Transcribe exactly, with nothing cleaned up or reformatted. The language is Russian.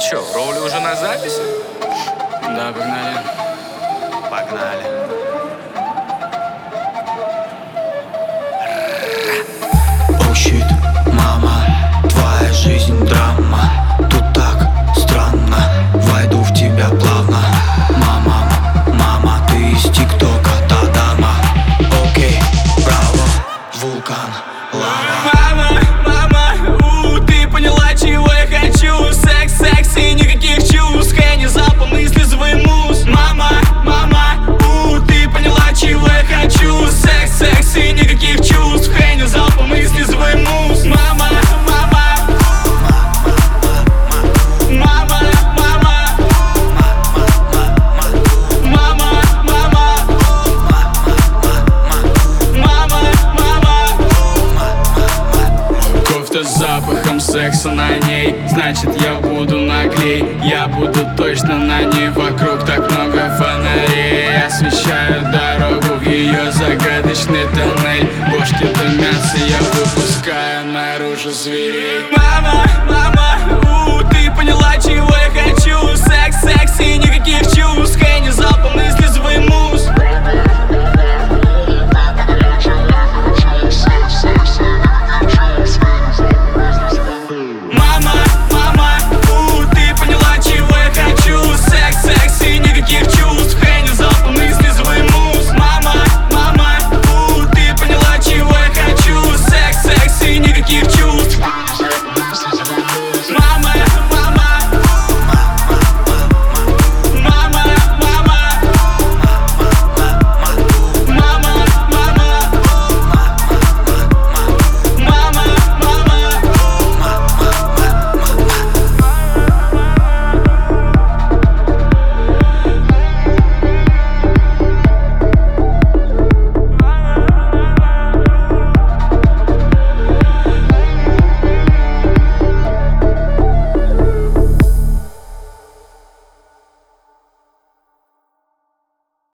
чё, роли уже на записи? Да, погнали. Погнали. О, щит, мама, твоя жизнь драма. Тут так странно, войду в тебя плавно. Мама, мама, ты из тиктока, та дама. Окей, браво, вулкан, лава. Мама, мама, у, ты поняла, чего я хочу. Секс, секс и никаких чувств. Хэнни, запал мысли свой муз. Мама, мама, у, ты поняла, чего я хочу. Секс, секс и никаких чувств. Хэнни, запал мысли свой муз. Мама, мама, мама, мама, мама, мама, мама, мама. Кофта с запахом секса на ней, значит я буду наглей. Я буду точно на ней, вокруг так много фонарей. Освещаю дорогу в ее загадочный тоннель. Бошки дымятся, я выпускаю наружу зверей. Мама, мама, у, ты поняла, чего я хочу. Секс, секс и никаких чувств.